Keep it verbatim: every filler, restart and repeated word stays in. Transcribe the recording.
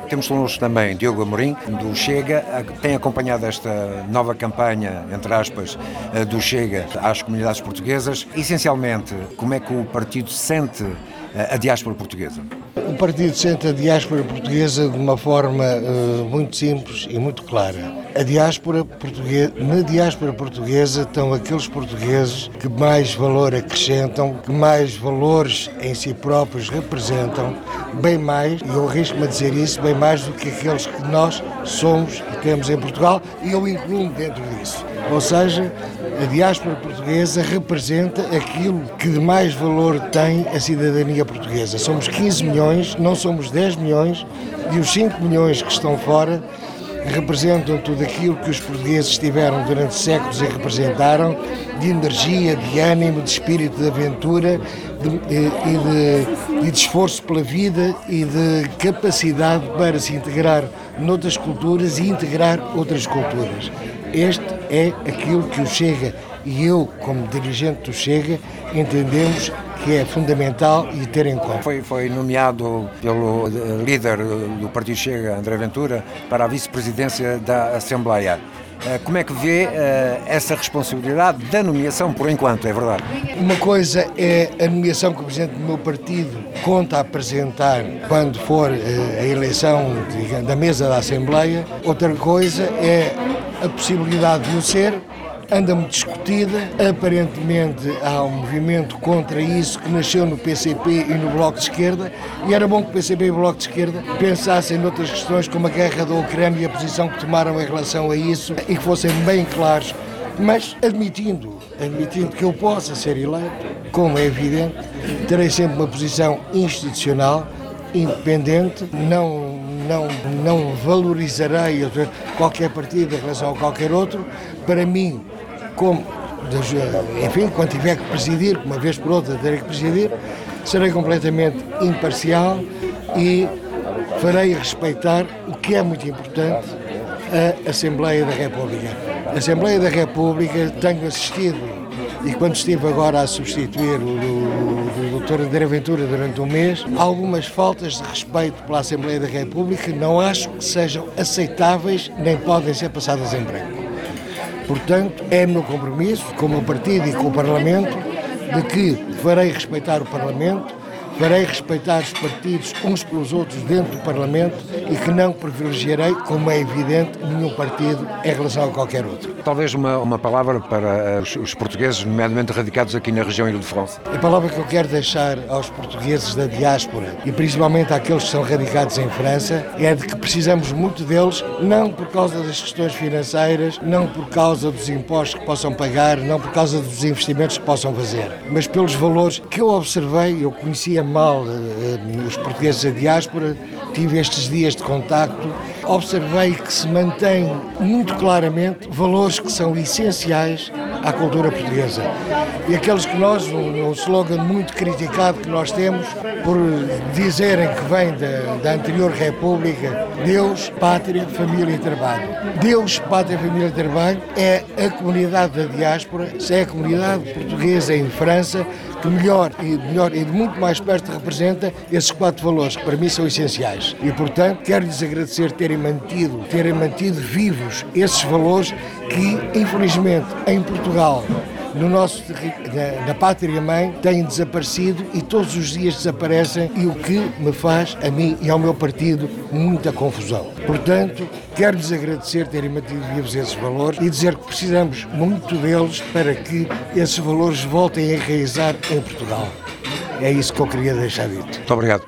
Temos connosco também Diogo Amorim, do Chega, que tem acompanhado esta nova campanha, entre aspas, do Chega às comunidades portuguesas. Essencialmente, como é que o partido sente a diáspora portuguesa? O partido sente a diáspora portuguesa de uma forma uh, muito simples e muito clara. A diáspora portuguesa, na diáspora portuguesa estão aqueles portugueses que mais valor acrescentam, que mais valores em si próprios representam, bem mais, e eu arrisco-me a dizer isso, bem mais do que aqueles que nós somos e temos em Portugal, e eu incluo dentro disso. Ou seja, a diáspora portuguesa representa aquilo que de mais valor tem a cidadania portuguesa. Somos quinze milhões, não somos dez milhões, e os cinco milhões que estão fora representam tudo aquilo que os portugueses tiveram durante séculos e representaram, de energia, de ânimo, de espírito de aventura de, e, de, e de esforço pela vida e de capacidade para se integrar noutras culturas e integrar outras culturas. Este é aquilo que o Chega e eu, como dirigente do Chega, entendemos que é fundamental e ter em conta. Foi, foi nomeado pelo líder do Partido Chega, André Ventura, para a vice-presidência da Assembleia. Como é que vê essa responsabilidade da nomeação, por enquanto, é verdade? Uma coisa é a nomeação que o Presidente do meu partido conta a apresentar quando for a eleição digamos, da mesa da Assembleia. Outra coisa é a possibilidade de o ser. Anda muito discutida, aparentemente há um movimento contra isso que nasceu no P C P e no Bloco de Esquerda, e era bom que o P C P e o Bloco de Esquerda pensassem noutras questões como a guerra da Ucrânia e a posição que tomaram em relação a isso e que fossem bem claros, mas admitindo, admitindo que eu possa ser eleito, como é evidente, terei sempre uma posição institucional, independente, não Não, não valorizarei qualquer partido em relação a qualquer outro. Para mim, como, enfim, quando tiver que presidir, uma vez por outra terei que presidir, serei completamente imparcial e farei respeitar o que é muito importante, a Assembleia da República. A Assembleia da República, tenho assistido, e quando estive agora a substituir o, o, o doutor André Ventura durante um mês, algumas faltas de respeito pela Assembleia da República não acho que sejam aceitáveis nem podem ser passadas em branco. Portanto, é meu compromisso com o meu partido e com o Parlamento de que farei respeitar o Parlamento, farei respeitar os partidos uns pelos outros dentro do Parlamento e que não privilegiarei, como é evidente, nenhum partido em relação a qualquer outro. Talvez uma, uma palavra para os, os portugueses, nomeadamente radicados aqui na região Ile-de-France. A palavra que eu quero deixar aos portugueses da diáspora e principalmente àqueles que são radicados em França é de que precisamos muito deles, não por causa das questões financeiras, não por causa dos impostos que possam pagar, não por causa dos investimentos que possam fazer, mas pelos valores que eu observei, eu conhecia mal eh, os portugueses da diáspora, tive estes dias de contacto, observei que se mantém muito claramente valores que são essenciais à cultura portuguesa. E aqueles que nós, um, um slogan muito criticado que nós temos, por dizerem que vem da, da anterior República, Deus, Pátria, Família e Trabalho. Deus, Pátria, Família e Trabalho é a comunidade da diáspora, é a comunidade portuguesa em França, que melhor e, melhor e de muito mais perto representa esses quatro valores que para mim são essenciais. E, portanto, quero-lhes agradecer terem mantido, terem mantido vivos esses valores que, infelizmente, em Portugal, no nosso, na, na pátria-mãe, têm desaparecido e todos os dias desaparecem, e o que me faz, a mim e ao meu partido, muita confusão. Portanto, quero-lhes agradecer terem mantido vivos esses valores e dizer que precisamos muito deles para que esses valores voltem a enraizar em Portugal. É isso que eu queria deixar dito. Muito obrigado.